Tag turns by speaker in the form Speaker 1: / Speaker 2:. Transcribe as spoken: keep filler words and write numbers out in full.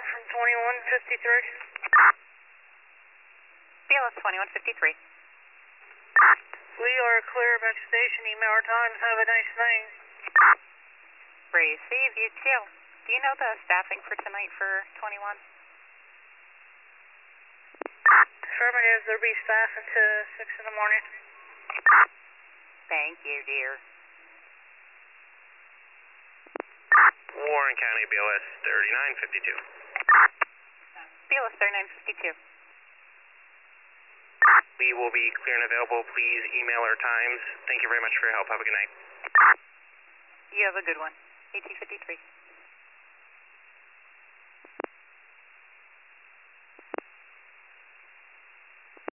Speaker 1: from twenty-one fifty-three.
Speaker 2: B L S twenty-one fifty-three.
Speaker 1: We are clear back station. Email our times. Have a nice night.
Speaker 2: Receive you too. Do you know the staffing for tonight for twenty-one?
Speaker 1: Affirmative. There'll be staff until six in the morning.
Speaker 2: Thank you, dear.
Speaker 3: Warren County B L S thirty-nine fifty-two.
Speaker 2: B L S thirty-nine fifty-two.
Speaker 3: We will be clear and available. Please email our times. Thank you very much for your help. Have a good night.
Speaker 2: You have a good one. A T fifty-three.